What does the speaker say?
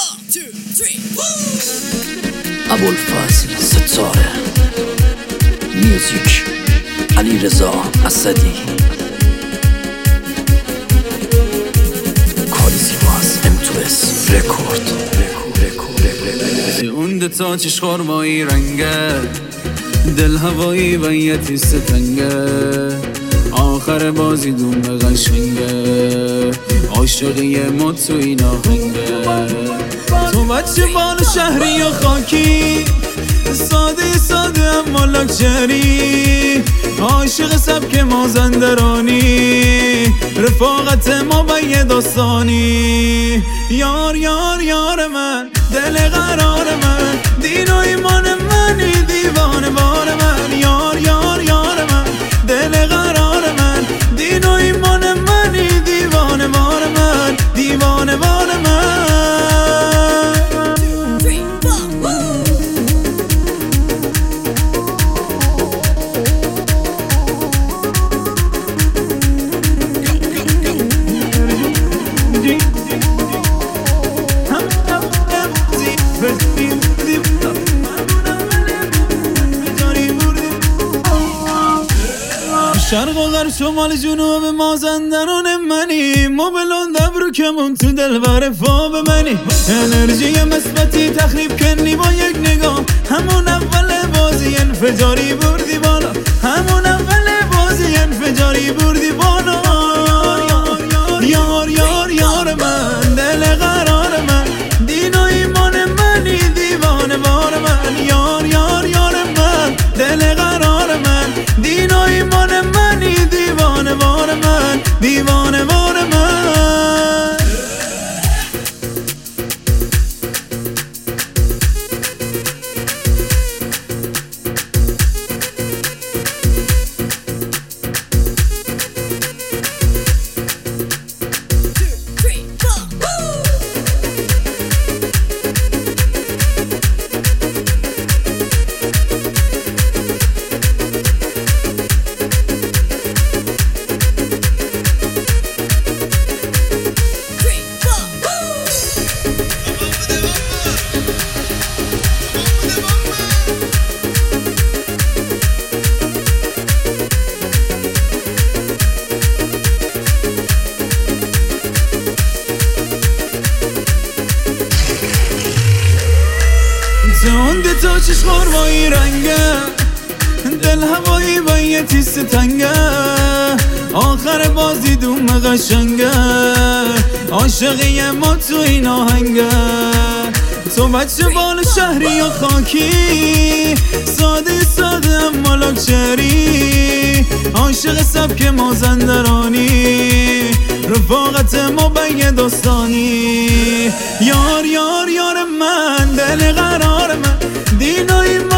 ابوالفضل ستاره میوزیک علیرضا اسدی کالیزیواز M2S رکورد اون دتا چش خورمایی رنگه دل هوایی و یه تیست تنگه آخر بازی دوم قشنگه عاشقی ما تو این آهنگه تو بچه بال شهری و خاکی ساده ساده اما لاکچری عاشق سبک مازندرانی رفاقت ما با یه داستانی یار یار یار من دل قرار من دین و ایمان منی دیوانه بار من یار یار یار من دل قرار من دین و ایمان منی دیوانه بار من دیوانه بار من شرق و غرب شمال جنوب مازندران منی موبلون دبرو کمون تو دل و رفا به منی انرژی مثبتی تخریب کنی با یک نگاه همون اول بازی انفجاری بردی بالا همون اول بازی انفجاری بردی بالا یار یار یار من دل قرار من دین و ایمان منی دیوانه بار من یار یار یار من دل قرار من دین و ایمان منی دیوانه بار من دیوانه بار من زنده تا چش خورمایی رنگه دل هوایی با یه تیست تنگه آخر بازی دوم قشنگه عاشقی ما تو این آهنگه تو بچه بال شهری و خاکی ساده ساده اما لاکچری عاشق سبک مازندرانی رفاقت ما با یه داستانی یار یار یار من دل قرار من دین و ایمان